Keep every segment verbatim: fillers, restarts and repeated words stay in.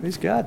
Praise God.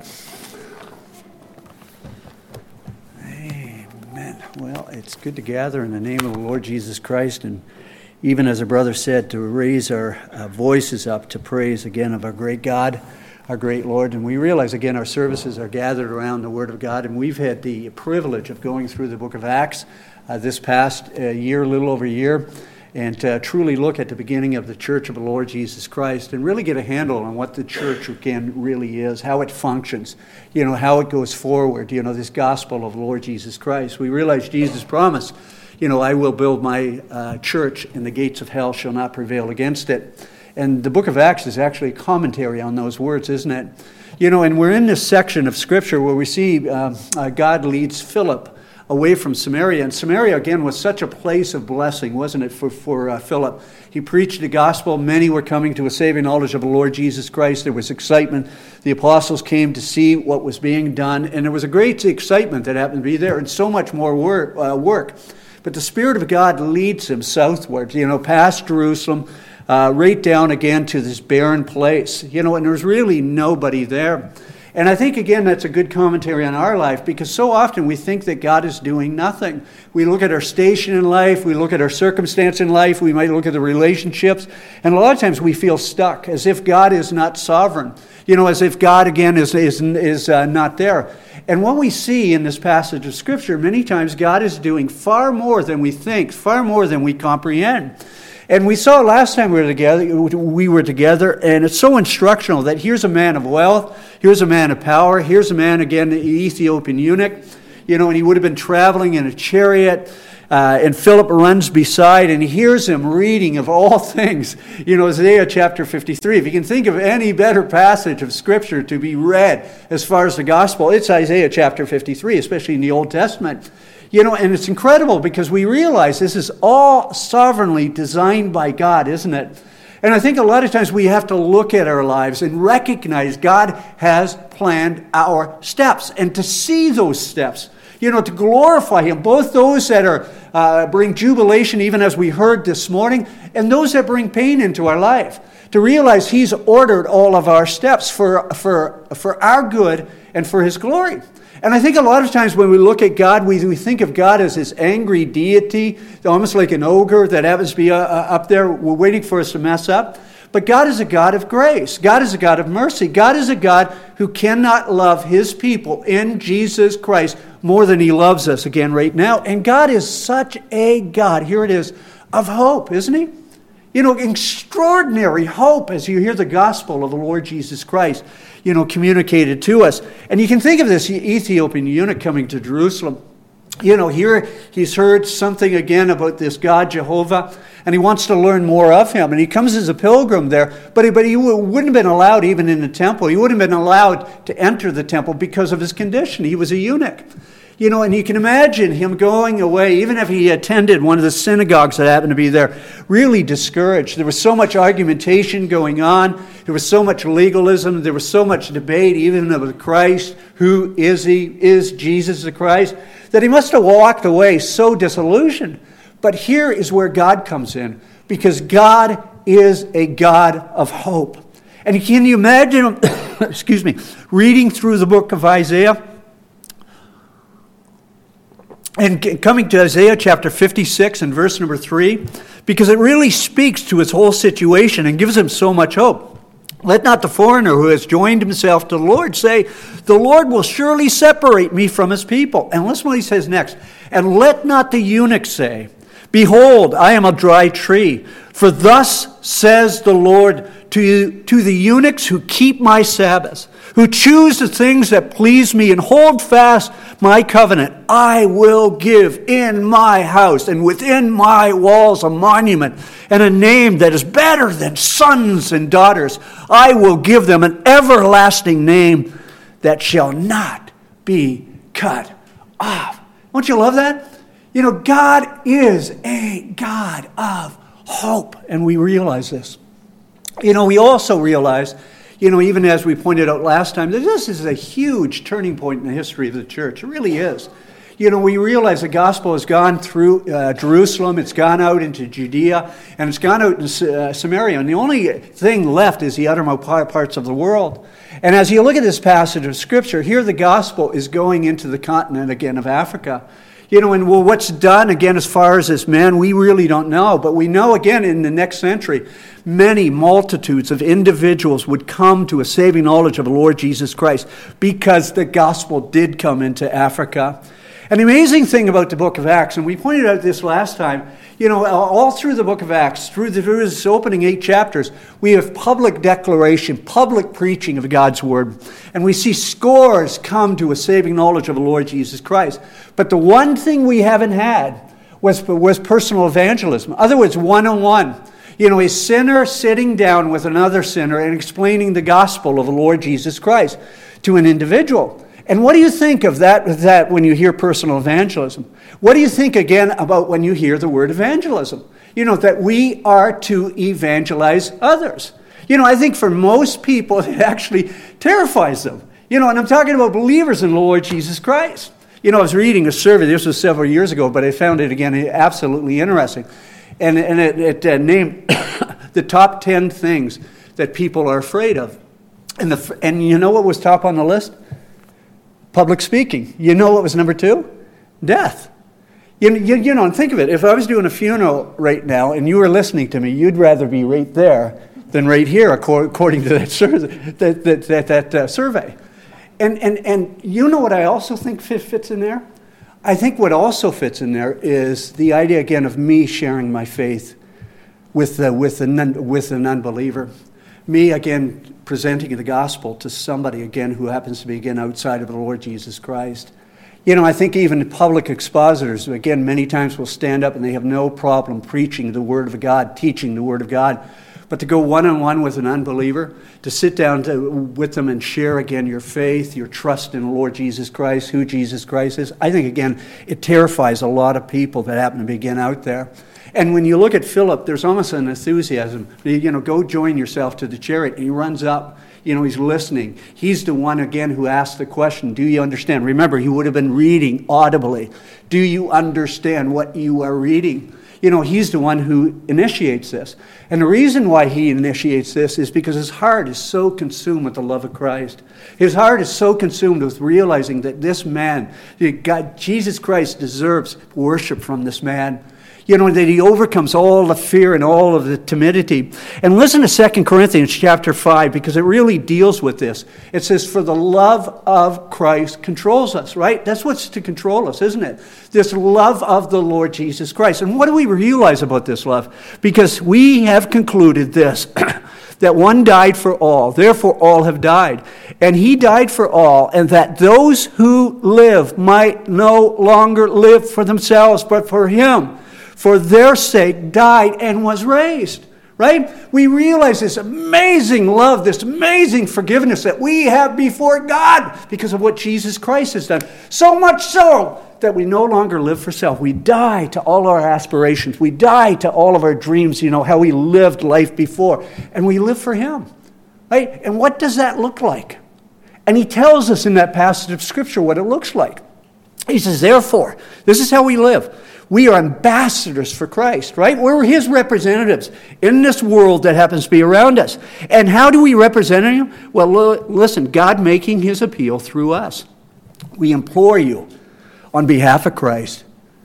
Amen. Well, it's good to gather in the name of the Lord Jesus Christ, and even as a brother said, to raise our uh, voices up to praise again of our great God, our great Lord. And we realize again our services are gathered around the Word of God, and we've had the privilege of going through the book of Acts uh, this past uh, year, a little over a year, and uh, truly look at the beginning of the Church of the Lord Jesus Christ and really get a handle on what the church again really is, how it functions, you know, how it goes forward, you know, this gospel of the Lord Jesus Christ. We realize Jesus promised, you know, I will build my uh, church and the gates of hell shall not prevail against it. And the book of Acts is actually a commentary on those words, isn't it? You know, and we're in this section of Scripture where we see uh, uh, God leads Philip away from Samaria. And Samaria, again, was such a place of blessing, wasn't it, for, for uh, Philip? He preached the gospel. Many were coming to a saving knowledge of the Lord Jesus Christ. There was excitement. The apostles came to see what was being done. And there was a great excitement that happened to be there and so much more work. Uh, work. But the Spirit of God leads him southward, you know, past Jerusalem, uh, right down again to this barren place. You know, and there's really nobody there. And I think, again, that's a good commentary on our life, because so often we think that God is doing nothing. We look at our station in life, we look at our circumstance in life, we might look at the relationships, and a lot of times we feel stuck, as if God is not sovereign, you know, as if God, again, is, is, is uh, not there. And what we see in this passage of Scripture, many times God is doing far more than we think, far more than we comprehend. And we saw last time we were together, we were together, and it's so instructional that here's a man of wealth, here's a man of power, here's a man, again, the Ethiopian eunuch, you know, and he would have been traveling in a chariot, uh, and Philip runs beside, and he hears him reading of all things, you know, Isaiah chapter fifty-three. If you can think of any better passage of Scripture to be read as far as the gospel, it's Isaiah chapter fifty-three, especially in the Old Testament. You know, and it's incredible because we realize this is all sovereignly designed by God, isn't it? And I think a lot of times we have to look at our lives and recognize God has planned our steps, and to see those steps, you know, to glorify Him, both those that are uh, bring jubilation, even as we heard this morning, and those that bring pain into our life. To realize He's ordered all of our steps for, for, for our good and for His glory. And I think a lot of times when we look at God, we, we think of God as this angry deity, almost like an ogre that happens to be uh, up there waiting for us to mess up. But God is a God of grace. God is a God of mercy. God is a God who cannot love His people in Jesus Christ more than He loves us again right now. And God is such a God, here it is, of hope, isn't He? You know, extraordinary hope as you hear the gospel of the Lord Jesus Christ, you know, communicated to us. And you can think of this Ethiopian eunuch coming to Jerusalem. You know, here he's heard something again about this God Jehovah, and he wants to learn more of Him. And he comes as a pilgrim there, but he, but he wouldn't have been allowed even in the temple. He wouldn't have been allowed to enter the temple because of his condition. He was a eunuch. You know, and you can imagine him going away, even if he attended one of the synagogues that happened to be there, really discouraged. There was so much argumentation going on. There was so much legalism. There was so much debate, even of Christ. Who is He? Is Jesus the Christ? That he must have walked away so disillusioned. But here is where God comes in, because God is a God of hope. And can you imagine, excuse me, reading through the book of Isaiah? And coming to Isaiah chapter fifty-six and verse number three, because it really speaks to his whole situation and gives him so much hope. Let not the foreigner who has joined himself to the Lord say, the Lord will surely separate me from His people. And listen what he says next. And let not the eunuch say, behold, I am a dry tree. For thus says the Lord to, to the eunuchs who keep my Sabbaths, who choose the things that please me and hold fast my covenant, I will give in my house and within my walls a monument and a name that is better than sons and daughters. I will give them an everlasting name that shall not be cut off. Don't you love that? You know, God is a God of hope, and we realize this. You know, we also realize, you know, even as we pointed out last time, that this is a huge turning point in the history of the church. It really is. You know, we realize the gospel has gone through uh, Jerusalem, it's gone out into Judea, and it's gone out into uh, Samaria. And the only thing left is the uttermost parts of the world. And as you look at this passage of Scripture, here the gospel is going into the continent again of Africa. You know, and well, what's done again as far as this man, we really don't know. But we know again in the next century, many multitudes of individuals would come to a saving knowledge of the Lord Jesus Christ because the gospel did come into Africa. And the amazing thing about the book of Acts, and we pointed out this last time, you know, all through the book of Acts, through, the, through this opening eight chapters, we have public declaration, public preaching of God's word. And we see scores come to a saving knowledge of the Lord Jesus Christ. But the one thing we haven't had was, was personal evangelism. In other words, one-on-one. You know, a sinner sitting down with another sinner and explaining the gospel of the Lord Jesus Christ to an individual. And what do you think of that, that when you hear personal evangelism? What do you think, again, about when you hear the word evangelism? You know, that we are to evangelize others. You know, I think for most people, it actually terrifies them. You know, and I'm talking about believers in the Lord Jesus Christ. You know, I was reading a survey, this was several years ago, but I found it, again, absolutely interesting. And, and it, it uh, named the top ten things that people are afraid of. And, the, and you know what was top on the list? Public speaking. You know what was number two? Death. You, you, you know, and think of it. If I was doing a funeral right now and you were listening to me, you'd rather be right there than right here, according to that, sur- that, that, that, that uh, survey. And, and, and you know what I also think fits in there? I think what also fits in there is the idea, again, of me sharing my faith with, the, with, the non, with an unbeliever. Me, again, presenting the gospel to somebody, again, who happens to be, again, outside of the Lord Jesus Christ. You know, I think even public expositors, again, many times will stand up and they have no problem preaching the Word of God, teaching the Word of God. But to go one-on-one with an unbeliever, to sit down to, with them and share, again, your faith, your trust in the Lord Jesus Christ, who Jesus Christ is, I think, again, it terrifies a lot of people that happen to be, again, out there. And when you look at Philip, there's almost an enthusiasm. You know, go join yourself to the chariot. And he runs up. You know, he's listening. He's the one, again, who asked the question, do you understand? Remember, he would have been reading audibly. Do you understand what you are reading? You know, he's the one who initiates this. And the reason why he initiates this is because his heart is so consumed with the love of Christ. His heart is so consumed with realizing that this man, God, Jesus Christ, deserves worship from this man. You know, that he overcomes all the fear and all of the timidity. And listen to Second Corinthians chapter five, because it really deals with this. It says, for the love of Christ controls us, right? That's what's to control us, isn't it? This love of the Lord Jesus Christ. And what do we realize about this love? Because we have concluded this, that one died for all, therefore all have died. And he died for all, and that those who live might no longer live for themselves, but for him, for their sake, died and was raised, right? We realize this amazing love, this amazing forgiveness that we have before God because of what Jesus Christ has done. So much so that we no longer live for self. We die to all our aspirations. We die to all of our dreams, you know, how we lived life before. And we live for him, right? And what does that look like? And he tells us in that passage of Scripture what it looks like. He says, therefore, this is how we live. We are ambassadors for Christ, right? We're his representatives in this world that happens to be around us. And how do we represent him? Well, listen, God making his appeal through us. We implore you on behalf of Christ,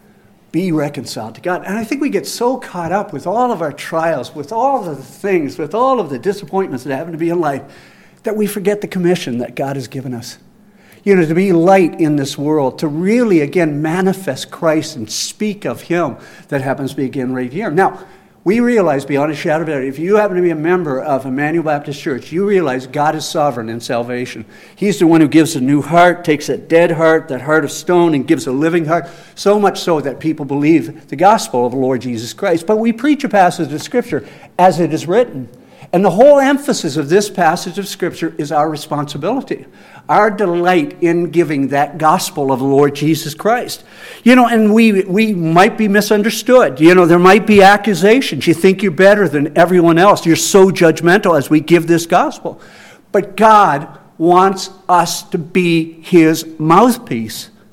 be reconciled to God. And I think we get so caught up with all of our trials, with all of the things, with all of the disappointments that happen to be in life, that we forget the commission that God has given us. You know, to be light in this world, to really, again, manifest Christ and speak of him that happens to be, again, right here. Now, we realize beyond a shadow of a doubt, if you happen to be a member of Emmanuel Baptist Church, you realize God is sovereign in salvation. He's the one who gives a new heart, takes a dead heart, that heart of stone, and gives a living heart, so much so that people believe the gospel of the Lord Jesus Christ. But we preach a passage of Scripture as it is written. And the whole emphasis of this passage of Scripture is our responsibility, our delight in giving that gospel of the Lord Jesus Christ. You know, and we we might be misunderstood. You know, there might be accusations. You think you're better than everyone else. You're so judgmental as we give this gospel. But God wants us to be his mouthpiece.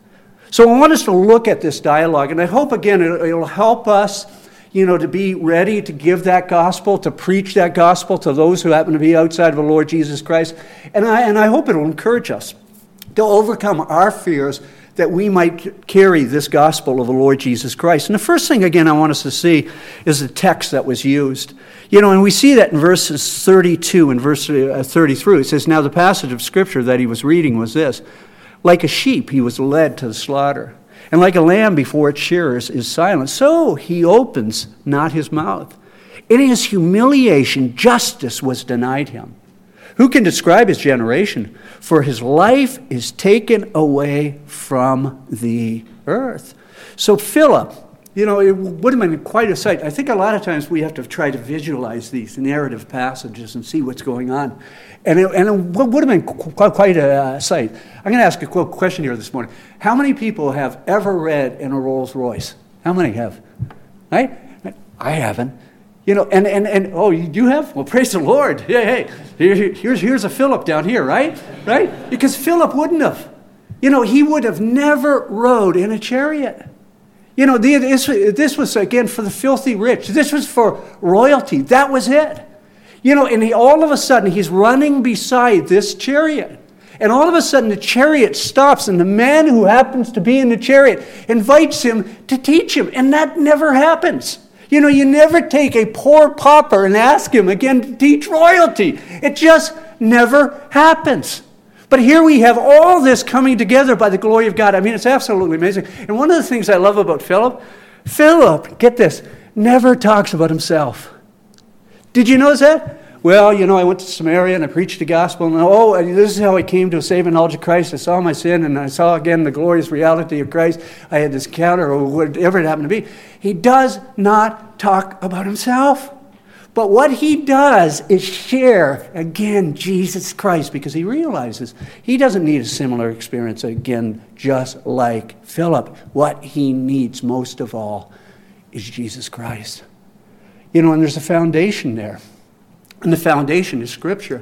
So I want us to look at this dialogue, and I hope, again, it, it'll help us, you know, to be ready to give that gospel, to preach that gospel to those who happen to be outside of the Lord Jesus Christ. And I, and I hope it'll encourage us to overcome our fears that we might carry this gospel of the Lord Jesus Christ. And the first thing, again, I want us to see is the text that was used. You know, and we see that in verses thirty-two and verse thirty-three. It says, "Now the passage of Scripture that he was reading was this: Like a sheep he was led to the slaughter, and like a lamb before its shearers is silent, so he opens not his mouth. In his humiliation justice was denied him. Who can describe his generation? For his life is taken away from the earth." So Philip, you know, it would have been quite a sight. I think a lot of times we have to try to visualize these narrative passages and see what's going on. And it, and it would have been quite, quite a sight. I'm going to ask a quick question here this morning. How many people have ever read in a Rolls Royce? How many have? Right? I haven't. You know, and, and, and oh, you have? Well, praise the Lord. Hey, hey, here, here's, here's a Philip down here, right? Right? Because Philip wouldn't have. You know, he would have never rode in a chariot. You know, this, this was, again, for the filthy rich. This was for royalty. That was it. You know, and he, all of a sudden, he's running beside this chariot. And all of a sudden, the chariot stops, and the man who happens to be in the chariot invites him to teach him. And that never happens. You know, you never take a poor pauper and ask him again to teach royalty. It just never happens. But here we have all this coming together by the glory of God. I mean, it's absolutely amazing. And one of the things I love about Philip, Philip, get this, never talks about himself. Did you notice that? Well, you know, I went to Samaria and I preached the gospel, and oh, this is how I came to a saving knowledge of Christ. I saw my sin, and I saw again the glorious reality of Christ. I had this encounter, or whatever it happened to be. He does not talk about himself. But what he does is share, again, Jesus Christ, because he realizes he doesn't need a similar experience, again, just like Philip. What he needs most of all is Jesus Christ. You know, and there's a foundation there. And the foundation is Scripture.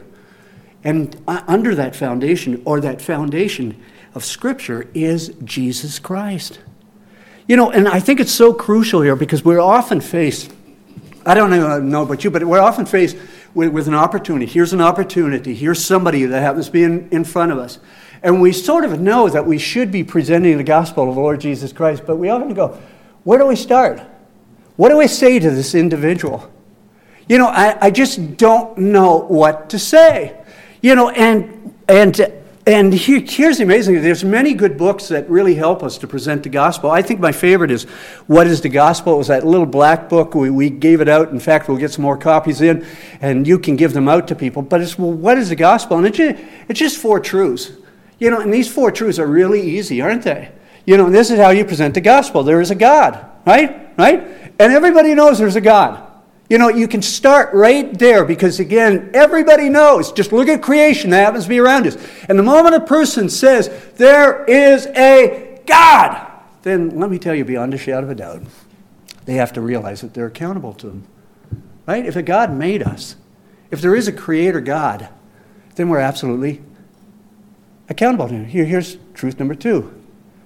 And under that foundation, or that foundation of Scripture, is Jesus Christ. You know, and I think it's so crucial here because we're often faced, I don't know about you, but we're often faced with, with an opportunity. Here's an opportunity. Here's somebody that happens to be in, in front of us. And we sort of know that we should be presenting the gospel of the Lord Jesus Christ, but we often go, where do we start? What do I say to this individual? You know, I, I just don't know what to say. You know, and and and here, here's the amazing thing. There's many good books that really help us to present the gospel. I think my favorite is What is the Gospel? It was that little black book. We, we gave it out. In fact, we'll get some more copies in, and you can give them out to people. But it's, well, what is the gospel? And it's just, it's just four truths. You know, and these four truths are really easy, aren't they? You know, and this is how you present the gospel. There is a God, right? Right? And everybody knows there's a God. You know, you can start right there because, again, everybody knows. Just look at creation that happens to be around us. And the moment a person says, there is a God, then let me tell you, beyond a shadow of a doubt, they have to realize that they're accountable to him. Right? If a God made us, if there is a creator God, then we're absolutely accountable to him. Here, here's truth number two.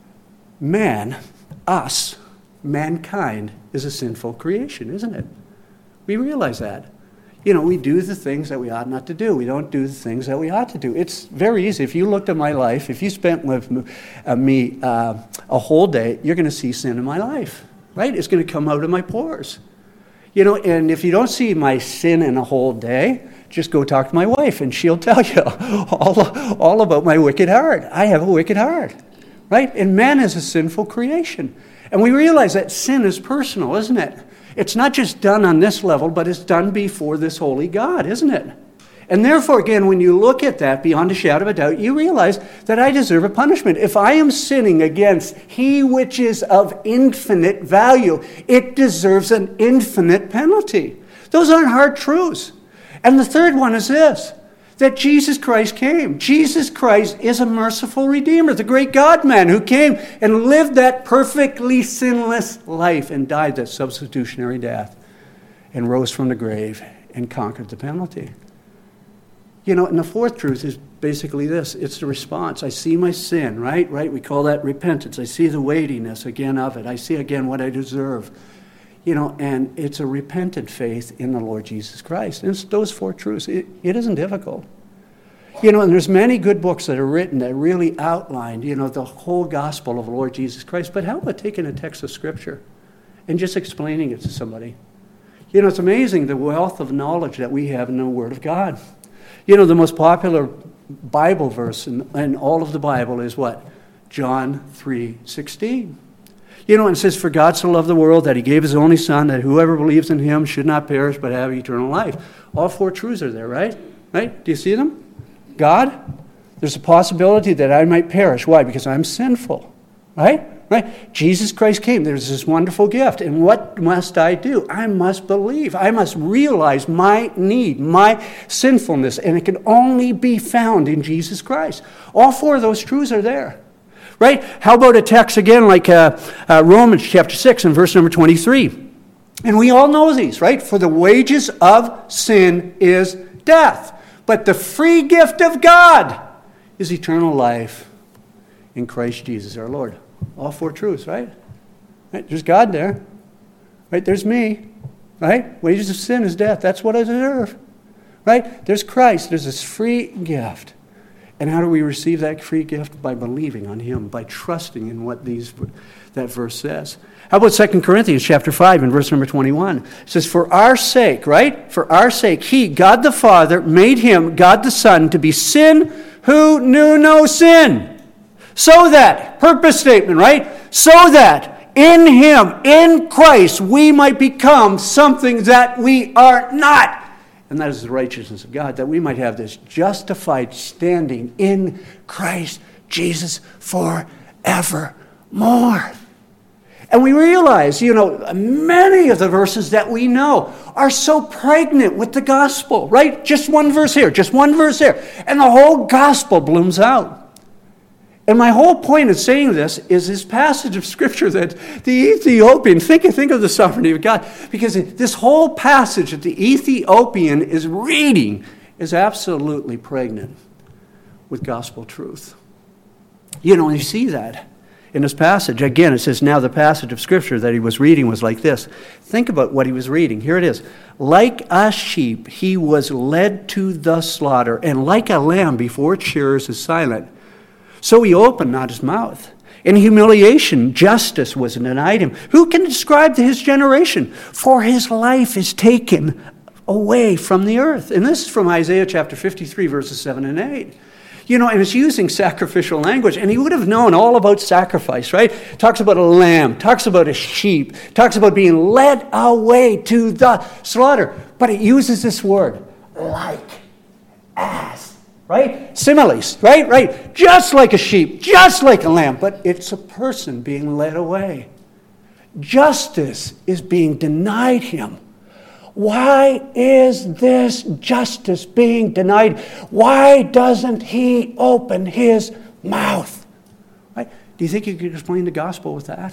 Man, us, mankind, is a sinful creation, isn't it? We realize that. You know, we do the things that we ought not to do. We don't do the things that we ought to do. It's very easy. If you looked at my life, if you spent with me uh, a whole day, you're going to see sin in my life, right? It's going to come out of my pores. You know, and if you don't see my sin in a whole day, just go talk to my wife, and she'll tell you all, all about my wicked heart. I have a wicked heart, right? And man is a sinful creation. And we realize that sin is personal, isn't it? It's not just done on this level, but it's done before this holy God, isn't it? And therefore, again, when you look at that beyond a shadow of a doubt, you realize that I deserve a punishment. If I am sinning against he which is of infinite value, it deserves an infinite penalty. Those aren't hard truths. And the third one is this, that Jesus Christ came. Jesus Christ is a merciful Redeemer, the great God-man who came and lived that perfectly sinless life and died that substitutionary death and rose from the grave and conquered the penalty. You know, and the fourth truth is basically this. It's the response. I see my sin, right? Right? We call that repentance. I see the weightiness again of it. I see again what I deserve. You know, and it's a repentant faith in the Lord Jesus Christ. And it's those four truths. It, it isn't difficult. You know, and there's many good books that are written that really outline, you know, the whole gospel of the Lord Jesus Christ. But how about taking a text of Scripture and just explaining it to somebody? You know, it's amazing the wealth of knowledge that we have in the Word of God. You know, the most popular Bible verse in, in all of the Bible is what? John three sixteen. You know, and it says, for God so loved the world that he gave his only Son, that whoever believes in him should not perish but have eternal life. All four truths are there, right? Right? Do you see them? God, there's a possibility that I might perish. Why? Because I'm sinful. Right? Right? Jesus Christ came. There's this wonderful gift. And what must I do? I must believe. I must realize my need, my sinfulness. And it can only be found in Jesus Christ. All four of those truths are there. Right? How about a text again like uh, uh, Romans chapter six and verse number twenty-three? And we all know these, right? For the wages of sin is death. But the free gift of God is eternal life in Christ Jesus our Lord. All four truths, right? Right? There's God there. Right? There's me. Right? Wages of sin is death. That's what I deserve. Right? There's Christ. There's this free gift. And how do we receive that free gift? By believing on him, by trusting in what these that verse says. How about Second Corinthians chapter five and verse number twenty-one? It says, for our sake, right? For our sake, he, God the Father, made him, God the Son, to be sin who knew no sin. So that, purpose statement, right? So that in him, in Christ, we might become something that we are not. And that is the righteousness of God, that we might have this justified standing in Christ Jesus forevermore. And we realize, you know, many of the verses that we know are so pregnant with the gospel, right? Just one verse here, just one verse here, and the whole gospel blooms out. And my whole point of saying this is this passage of Scripture that the Ethiopian, think, think of the sovereignty of God, because this whole passage that the Ethiopian is reading is absolutely pregnant with gospel truth. You know, you see that in this passage. Again, it says, now the passage of Scripture that he was reading was like this. Think about what he was reading. Here it is. Like a sheep, he was led to the slaughter, and like a lamb before its shearers is silent, so he opened not his mouth. In humiliation, justice was denied him. Who can describe his generation? For his life is taken away from the earth. And this is from Isaiah chapter fifty-three, verses seven and eight. You know, and it's using sacrificial language. And he would have known all about sacrifice, right? Talks about a lamb, talks about a sheep, talks about being led away to the slaughter. But it uses this word, like, as. Right? Similes, right? Right? Just like a sheep, just like a lamb, but it's a person being led away. Justice is being denied him. Why is this justice being denied? Why doesn't he open his mouth? Right? Do you think you could explain the gospel with that?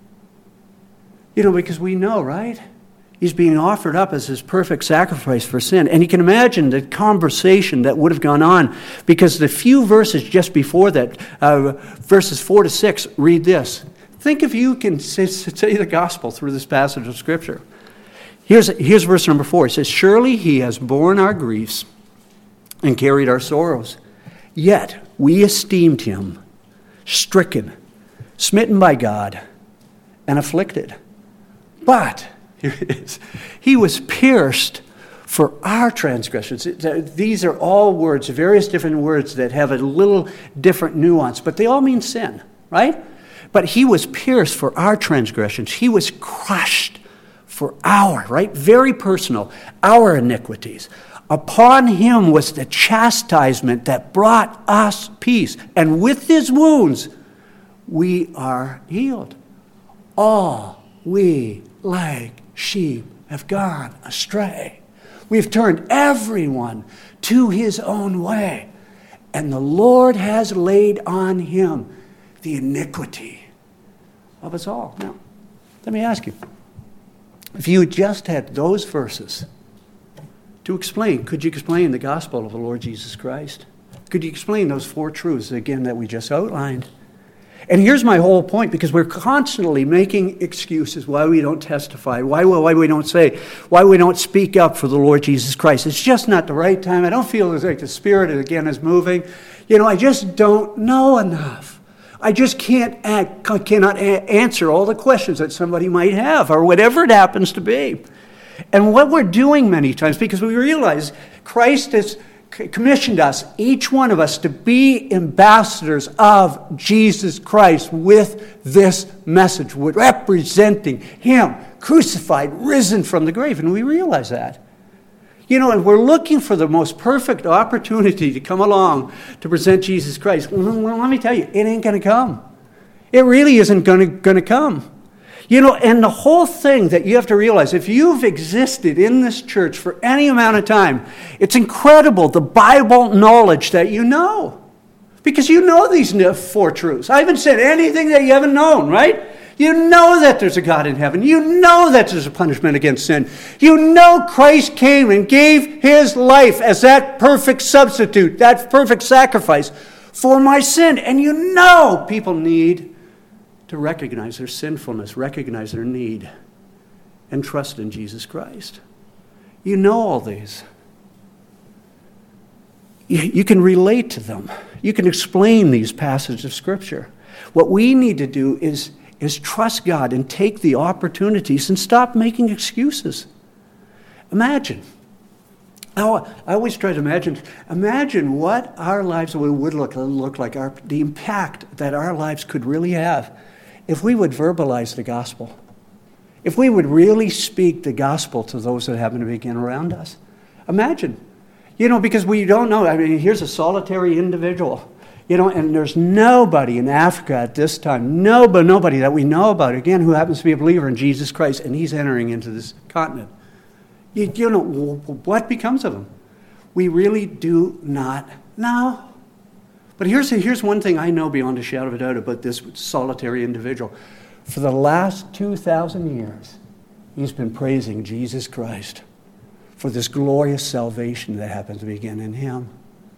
You know, because we know, right? He's being offered up as his perfect sacrifice for sin. And you can imagine the conversation that would have gone on, because the few verses just before that, uh, verses four to six, read this. Think if you can say, say the gospel through this passage of Scripture. Here's, here's verse number four. It says, surely he has borne our griefs and carried our sorrows. Yet we esteemed him stricken, smitten by God, and afflicted. But here it is. He was pierced for our transgressions. These are all words, various different words that have a little different nuance, but they all mean sin, right? But he was pierced for our transgressions. He was crushed for our, right? Very personal, our iniquities. Upon him was the chastisement that brought us peace. And with his wounds, we are healed. All we like sheep have gone astray. We've turned everyone to his own way. And the Lord has laid on him the iniquity of us all. Now, let me ask you, if you just had those verses, to explain. Could you explain the gospel of the Lord Jesus Christ? Could you explain those four truths, again, that we just outlined? And here's my whole point, because we're constantly making excuses why we don't testify, why, why we don't say, why we don't speak up for the Lord Jesus Christ. It's just not the right time. I don't feel as like the Spirit, again, is moving. You know, I just don't know enough. I just can't act, cannot a- answer all the questions that somebody might have, or whatever it happens to be. And what we're doing many times, because we realize Christ has commissioned us, each one of us, to be ambassadors of Jesus Christ with this message, representing Him, crucified, risen from the grave. And we realize that. You know, and we're looking for the most perfect opportunity to come along to present Jesus Christ. Well, let me tell you, it ain't going to come. It really isn't going to, going to come. You know, and the whole thing that you have to realize, if you've existed in this church for any amount of time, it's incredible, the Bible knowledge that you know. Because you know these four truths. I haven't said anything that you haven't known, right? You know that there's a God in heaven. You know that there's a punishment against sin. You know Christ came and gave His life as that perfect substitute, that perfect sacrifice for my sin. And you know people need to recognize their sinfulness, recognize their need, and trust in Jesus Christ. You know all these. You, you can relate to them. You can explain these passages of Scripture. What we need to do is, is trust God and take the opportunities and stop making excuses. Imagine. I always try to imagine, imagine what our lives would look, look like, our, the impact that our lives could really have if we would verbalize the gospel, if we would really speak the gospel to those that happen to be around us. Imagine, you know, because we don't know. I mean, here's a solitary individual, you know, and there's nobody in Africa at this time, nobody, nobody that we know about, again, who happens to be a believer in Jesus Christ, and he's entering into this continent. You, you know, what becomes of him? We really do not know. But here's, here's one thing I know beyond a shadow of a doubt about this solitary individual. For the last two thousand years, he's been praising Jesus Christ for this glorious salvation that happens to begin in Him.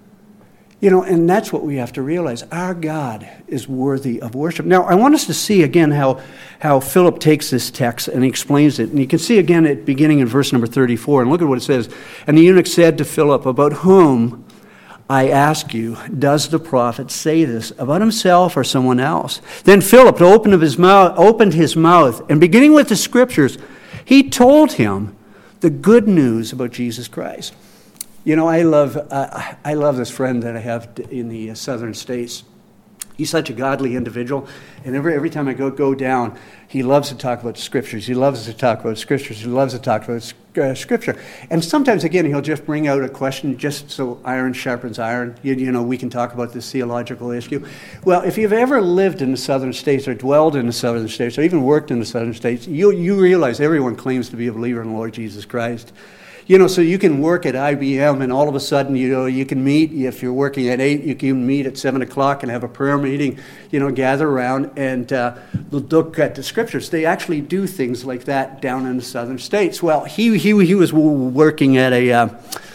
You know, and that's what we have to realize. Our God is worthy of worship. Now, I want us to see again how, how Philip takes this text and he explains it. And you can see again it beginning in verse number thirty-four. And look at what it says. And the eunuch said to Philip, about whom, I ask you, does the prophet say this, about himself or someone else? Then Philip opened his mouth, opened his mouth, and beginning with the Scriptures, he told him the good news about Jesus Christ. You know, I love uh, I love this friend that I have in the southern states. He's such a godly individual, and every every time I go go down, he loves to talk about Scriptures. He loves to talk about Scriptures. He loves to talk about uh, Scripture. And sometimes, again, he'll just bring out a question just so iron sharpens iron. You, you know, we can talk about this theological issue. Well, if you've ever lived in the southern states or dwelled in the southern states or even worked in the southern states, you you realize everyone claims to be a believer in the Lord Jesus Christ. You know, so you can work at I B M and all of a sudden, you know, you can meet, if you're working at eight, you can meet at seven o'clock and have a prayer meeting, you know, gather around and uh, look at the Scriptures. They actually do things like that down in the southern states. Well, he he, he was working at a, uh,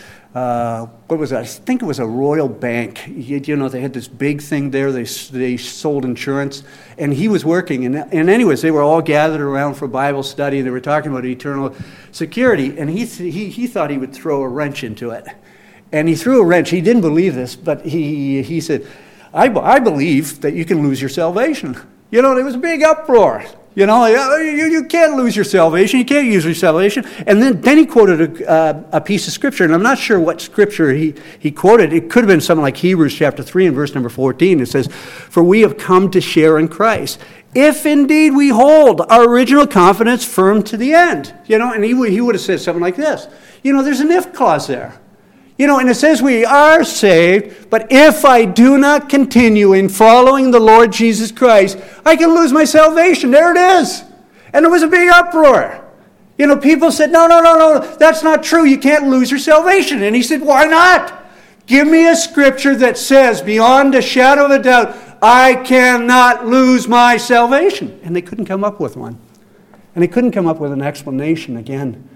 uh, what was that? I think it was a Royal Bank. You, you know, they had this big thing there. They they sold insurance. And he was working. And, and anyways, they were all gathered around for Bible study. They were talking about eternal security. And he, he, he thought he would throw a wrench into it. And he threw a wrench. He didn't believe this, but he, he said, I, I believe that you can lose your salvation. You know, there was a big uproar. You know, you, you can't lose your salvation. You can't use your salvation. And then, then he quoted a, uh, a piece of Scripture, and I'm not sure what Scripture he, he quoted. It could have been something like Hebrews chapter three and verse number fourteen. It says, for we have come to share in Christ, if indeed we hold our original confidence firm to the end. You know, and he, he would have said something like this. You know, there's an if clause there. You know, and it says we are saved, but if I do not continue in following the Lord Jesus Christ, I can lose my salvation. There it is. And there was a big uproar. You know, people said, no, no, no, no, that's not true. You can't lose your salvation. And he said, why not? Give me a Scripture that says, beyond a shadow of a doubt, I cannot lose my salvation. And they couldn't come up with one. And they couldn't come up with an explanation, again,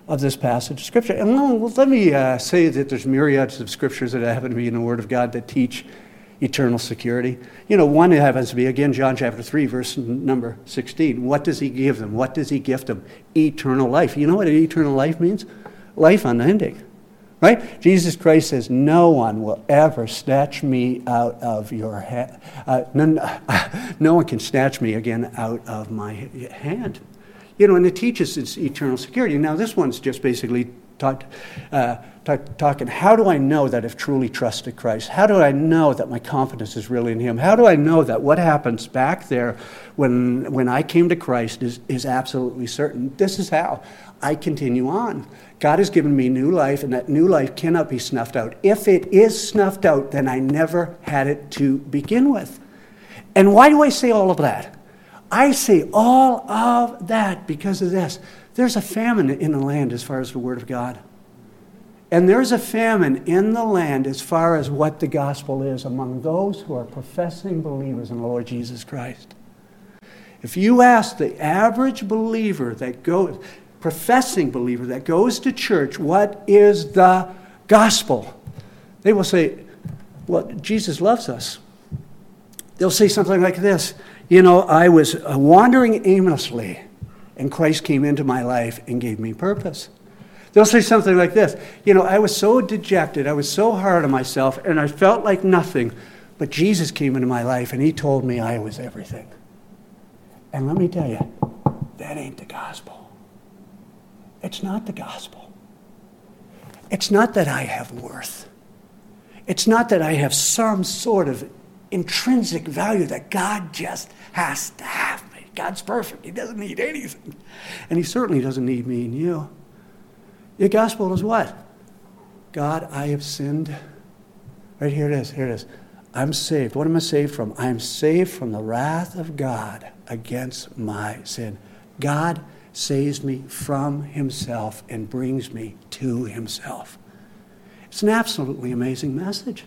of this passage of Scripture. And well, let me uh, say that there's myriads of Scriptures that happen to be in the Word of God that teach eternal security. You know, one happens to be, again, John chapter three, verse number sixteen. What does he give them? What does he gift them? Eternal life. You know what eternal life means? Life unending. Right? Jesus Christ says, no one will ever snatch me out of your hand. Uh, no, no one can snatch me again out of my hand. You know, and it teaches it's eternal security. Now, this one's just basically talk, uh, talk, talking, how do I know that I've truly trusted Christ? How do I know that my confidence is really in him? How do I know that what happens back there when, when I came to Christ is, is absolutely certain? This is how I continue on. God has given me new life, and that new life cannot be snuffed out. If it is snuffed out, then I never had it to begin with. And why do I say all of that? I say all of that because of this. There's a famine in the land as far as the Word of God. And there's a famine in the land as far as what the gospel is among those who are professing believers in the Lord Jesus Christ. If you ask the average believer that goes, professing believer that goes to church, what is the gospel? They will say, well, Jesus loves us. They'll say something like this. You know, I was wandering aimlessly, and Christ came into my life and gave me purpose. They'll say something like this. You know, I was so dejected, I was so hard on myself, and I felt like nothing, but Jesus came into my life, and he told me I was everything. And let me tell you, that ain't the gospel. It's not the gospel. It's not that I have worth. It's not that I have some sort of intrinsic value that God just has to have me. God's perfect. He doesn't need anything. And he certainly doesn't need me and you. The gospel is what? God, I have sinned. Right here it is. Here it is. I'm saved. What am I saved from? I'm saved from the wrath of God against my sin. God saves me from himself and brings me to himself. It's an absolutely amazing message.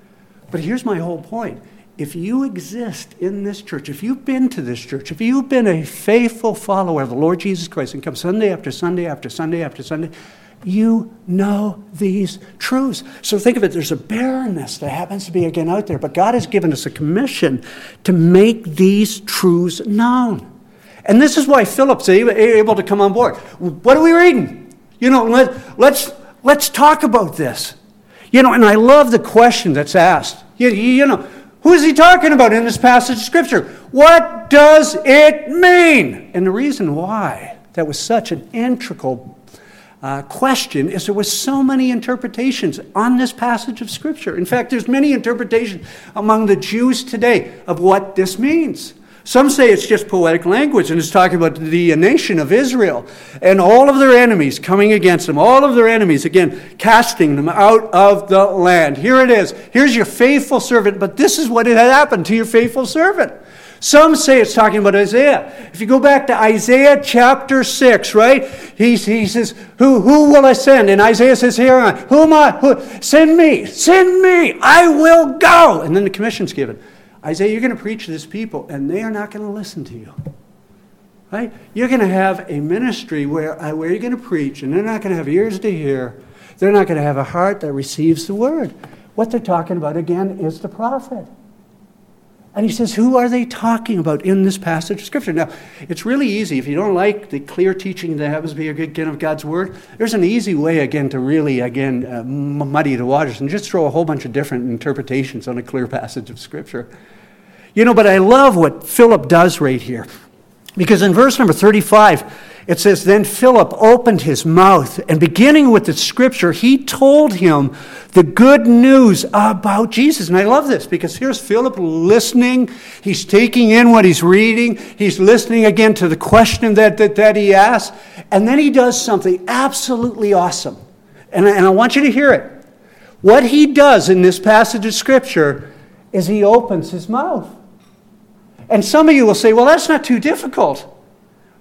But here's my whole point. If you exist in this church, if you've been to this church, if you've been a faithful follower of the Lord Jesus Christ and come Sunday after Sunday after Sunday after Sunday, you know these truths. So think of it, there's a barrenness that happens to be again out there, but God has given us a commission to make these truths known. And this is why Philip's able to come on board. What are we reading? You know, let, let's, let's talk about this. You know, and I love the question that's asked. You, you know, who is he talking about in this passage of Scripture? What does it mean? And the reason why that was such an integral uh, question is there was so many interpretations on this passage of Scripture. In fact, there's many interpretations among the Jews today of what this means. Some say it's just poetic language and it's talking about the nation of Israel and all of their enemies coming against them. All of their enemies, again, casting them out of the land. Here it is. Here's your faithful servant, but this is what had happened to your faithful servant. Some say it's talking about Isaiah. If you go back to Isaiah chapter six, right? He, he says, who, who will I send? And Isaiah says, here I am. Who am I? Who? Send me. Send me. I will go. And then the commission's given. Isaiah, you're going to preach to this people, and they are not going to listen to you. Right? You're going to have a ministry where, uh, where you're going to preach, and they're not going to have ears to hear. They're not going to have a heart that receives the word. What they're talking about, again, is the prophet. And he says, who are they talking about in this passage of Scripture? Now, it's really easy. If you don't like the clear teaching that happens to be again of God's word, there's an easy way, again, to really, again, uh, muddy the waters and just throw a whole bunch of different interpretations on a clear passage of Scripture. You know, but I love what Philip does right here. Because in verse number thirty-five, it says, then Philip opened his mouth, and beginning with the Scripture, he told him the good news about Jesus. And I love this, because here's Philip listening. He's taking in what he's reading. He's listening again to the question that, that, that he asked. And then he does something absolutely awesome. And, and I want you to hear it. What he does in this passage of Scripture is he opens his mouth. And some of you will say, well, that's not too difficult.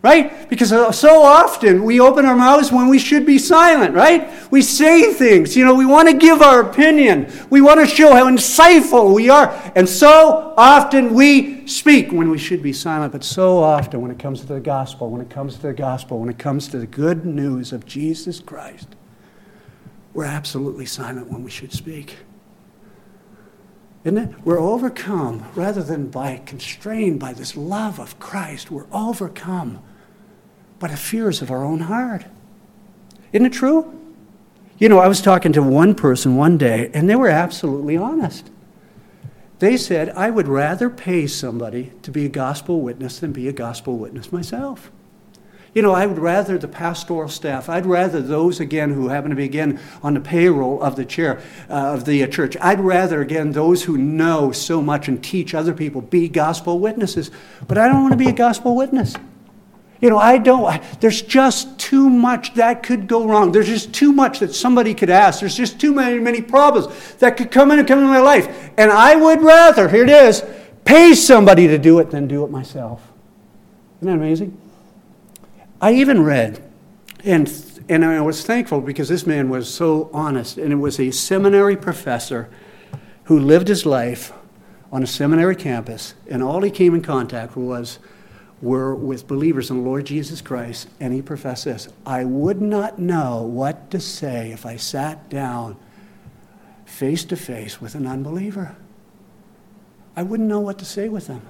right? Because so often we open our mouths when we should be silent, right? We say things, you know, we want to give our opinion. We want to show how insightful we are. And so often we speak when we should be silent. But so often when it comes to the gospel, when it comes to the gospel, when it comes to the good news of Jesus Christ, we're absolutely silent when we should speak. Isn't it? We're overcome, rather than by constrained by this love of Christ, we're overcome by the fears of our own heart. Isn't it true? You know, I was talking to one person one day, and they were absolutely honest. They said, I would rather pay somebody to be a gospel witness than be a gospel witness myself. You know, I would rather the pastoral staff, I'd rather those, again, who happen to be, again, on the payroll of the chair, uh, of the uh, church, I'd rather, again, those who know so much and teach other people be gospel witnesses. But I don't want to be a gospel witness. You know, I don't, I, there's just too much that could go wrong. There's just too much that somebody could ask. There's just too many, many problems that could come in and come in my life. And I would rather, here it is, pay somebody to do it than do it myself. Isn't that amazing? I even read, and and I was thankful because this man was so honest, and it was a seminary professor who lived his life on a seminary campus, and all he came in contact with was were with believers in the Lord Jesus Christ, and he professed this: I would not know what to say if I sat down face to face with an unbeliever. I wouldn't know what to say with them.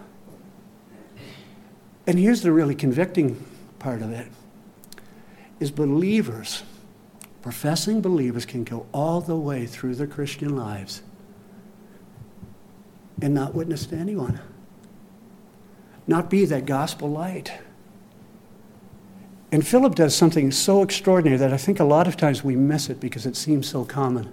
And here's the really convicting part of it, is believers, professing believers, can go all the way through their Christian lives and not witness to anyone. Not be that gospel light. And Philip does something so extraordinary that I think a lot of times we miss it because it seems so common.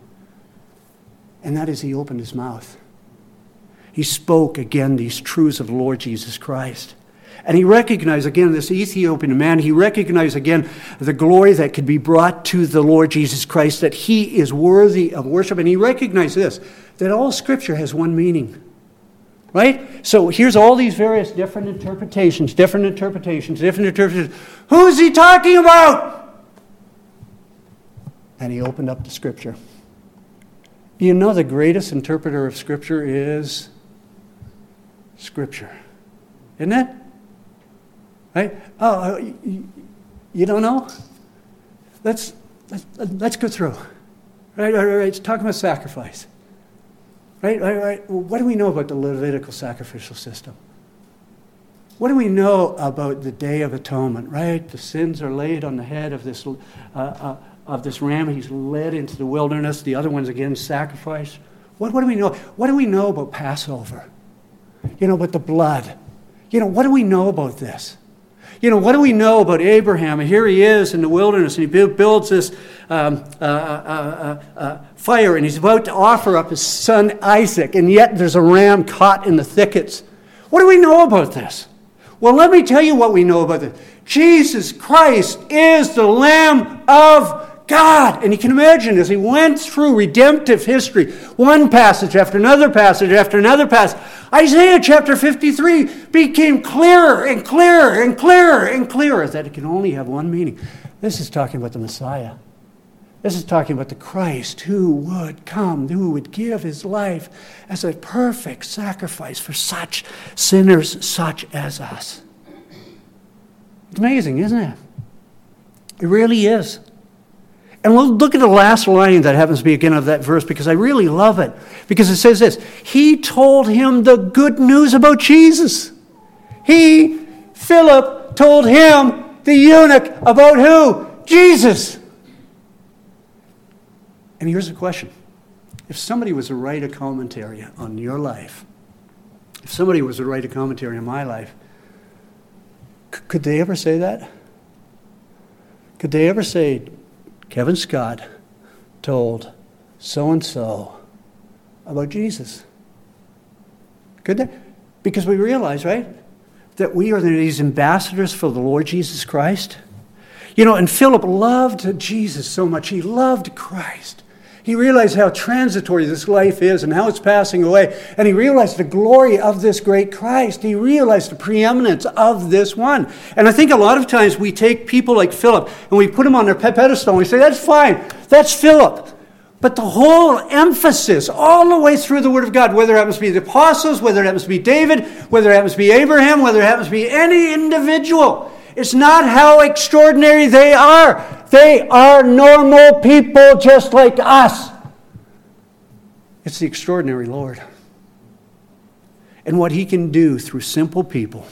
And that is, he opened his mouth. He spoke again these truths of the Lord Jesus Christ. And he recognized again this Ethiopian man, he recognized again the glory that could be brought to the Lord Jesus Christ, that he is worthy of worship. And he recognized this, that all Scripture has one meaning. Right? So here's all these various different interpretations, different interpretations, different interpretations. Who is he talking about? And he opened up the Scripture. You know, the greatest interpreter of Scripture is Scripture. Isn't it? Right? Oh, you, you don't know? Let's, let's let's go through. Right, right, right. Let's talk about sacrifice. Right, right, right. Well, what do we know about the Levitical sacrificial system? What do we know about the Day of Atonement? Right, the sins are laid on the head of this uh, uh, of this ram. He's led into the wilderness. The other one's again sacrificed. What what do we know? What do we know about Passover? You know, about the blood. You know, what do we know about this? You know, what do we know about Abraham? And here he is in the wilderness, and he builds this um, uh, uh, uh, uh, fire, and he's about to offer up his son Isaac, and yet there's a ram caught in the thickets. What do we know about this? Well, let me tell you what we know about this. Jesus Christ is the Lamb of God. And you can imagine as he went through redemptive history, one passage after another passage after another passage, Isaiah chapter fifty-three became clearer and clearer and clearer and clearer that it can only have one meaning. This is talking about the Messiah. This is talking about the Christ who would come, who would give his life as a perfect sacrifice for such sinners such as us. It's amazing, isn't it? It really is. And we'll look at the last line that happens to be again of that verse, because I really love it. Because it says this: he told him the good news about Jesus. He, Philip, told him, the eunuch, about who? Jesus. And here's the question. If somebody was to write a commentary on your life, if somebody was to write a commentary on my life, c- could they ever say that? Could they ever say, Kevin Scott told so-and-so about Jesus? Could they? Because we realize, right, that we are these ambassadors for the Lord Jesus Christ. You know, and Philip loved Jesus so much. He loved Christ. He realized how transitory this life is and how it's passing away. And he realized the glory of this great Christ. He realized the preeminence of this one. And I think a lot of times we take people like Philip and we put him on their pedestal and we say, that's fine, that's Philip. But the whole emphasis all the way through the Word of God, whether it happens to be the apostles, whether it happens to be David, whether it happens to be Abraham, whether it happens to be any individual, it's not how extraordinary they are. They are normal people just like us. It's the extraordinary Lord. And what He can do through simple people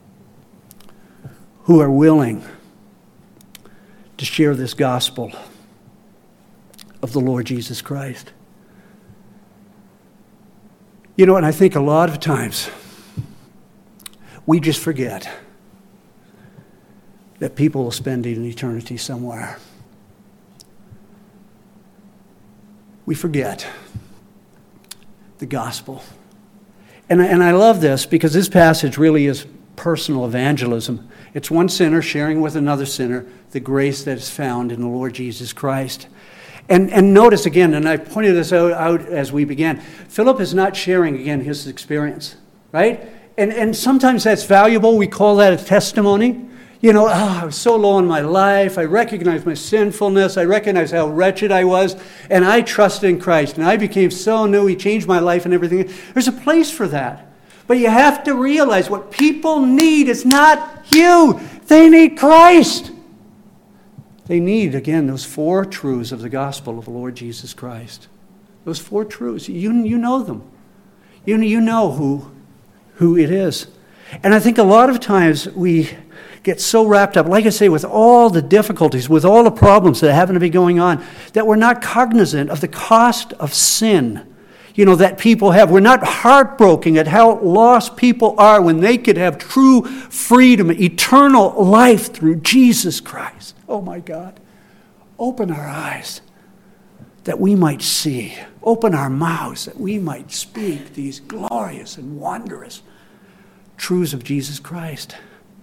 who are willing to share this gospel of the Lord Jesus Christ. You know, and I think a lot of times we just forget that people will spend an eternity somewhere. We forget the gospel. And, and I love this because this passage really is personal evangelism. It's one sinner sharing with another sinner the grace that is found in the Lord Jesus Christ. And, and notice again, and I pointed this out, out as we began, Philip is not sharing again his experience, right? And, and sometimes that's valuable. We call that a testimony. You know, oh, I was so low in my life. I recognized my sinfulness. I recognized how wretched I was. And I trusted in Christ. And I became so new. He changed my life and everything. There's a place for that. But you have to realize what people need is not you. They need Christ. They need, again, those four truths of the gospel of the Lord Jesus Christ. Those four truths. You, you know them. You, you know who, who it is. And I think a lot of times we get so wrapped up, like I say, with all the difficulties, with all the problems that happen to be going on, that we're not cognizant of the cost of sin, you know, that people have. We're not heartbroken at how lost people are when they could have true freedom, eternal life through Jesus Christ. Oh my God. Open our eyes that we might see. Open our mouths that we might speak these glorious and wondrous truths of Jesus Christ.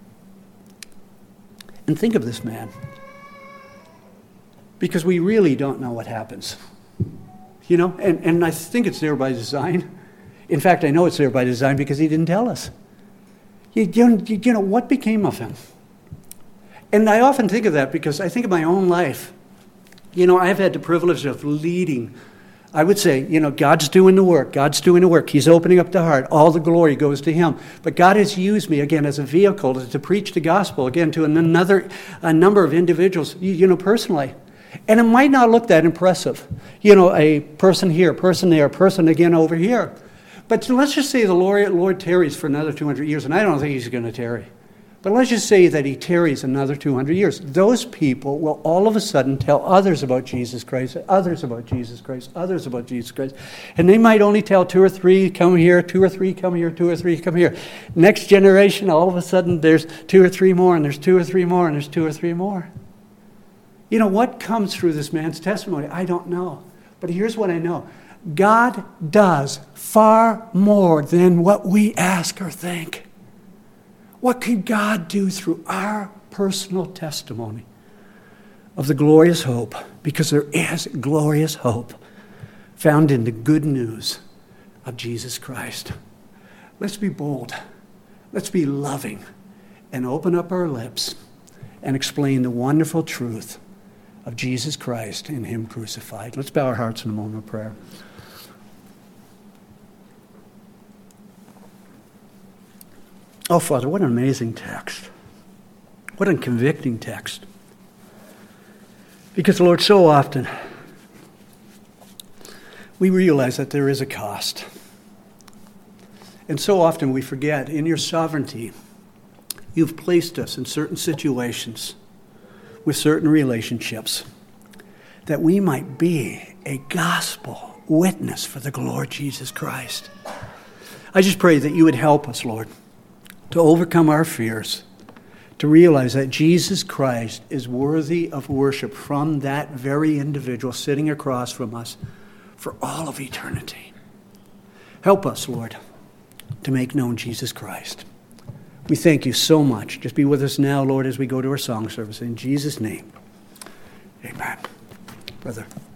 And think of this man, because we really don't know what happens. You know, and, and I think it's there by design. In fact, I know it's there by design because he didn't tell us. You, you, you know, what became of him? And I often think of that because I think of my own life. You know, I've had the privilege of leading. I would say, you know, God's doing the work. God's doing the work. He's opening up the heart. All the glory goes to Him. But God has used me, again, as a vehicle to, to preach the gospel, again, to another a number of individuals, you, you know, personally. And it might not look that impressive. You know, a person here, a person there, a person again over here. But let's just say the Lord, Lord tarries for another two hundred years, and I don't think He's going to tarry. But let's just say that He tarries another two hundred years. Those people will all of a sudden tell others about Jesus Christ, others about Jesus Christ, others about Jesus Christ. And they might only tell two or three, come here, two or three, come here, two or three, come here. Next generation, all of a sudden, there's two or three more, and there's two or three more, and there's two or three more. You know, what comes through this man's testimony? I don't know. But here's what I know. God does far more than what we ask or think. What can God do through our personal testimony of the glorious hope? Because there is glorious hope found in the good news of Jesus Christ. Let's be bold. Let's be loving and open up our lips and explain the wonderful truth of Jesus Christ and Him crucified. Let's bow our hearts in a moment of prayer. Oh, Father, what an amazing text. What a convicting text. Because, Lord, so often we realize that there is a cost. And so often we forget, in Your sovereignty, You've placed us in certain situations with certain relationships that we might be a gospel witness for the Lord Jesus Christ. I just pray that You would help us, Lord, to overcome our fears, to realize that Jesus Christ is worthy of worship from that very individual sitting across from us for all of eternity. Help us, Lord, to make known Jesus Christ. We thank You so much. Just be with us now, Lord, as we go to our song service. In Jesus' name, amen. Brother.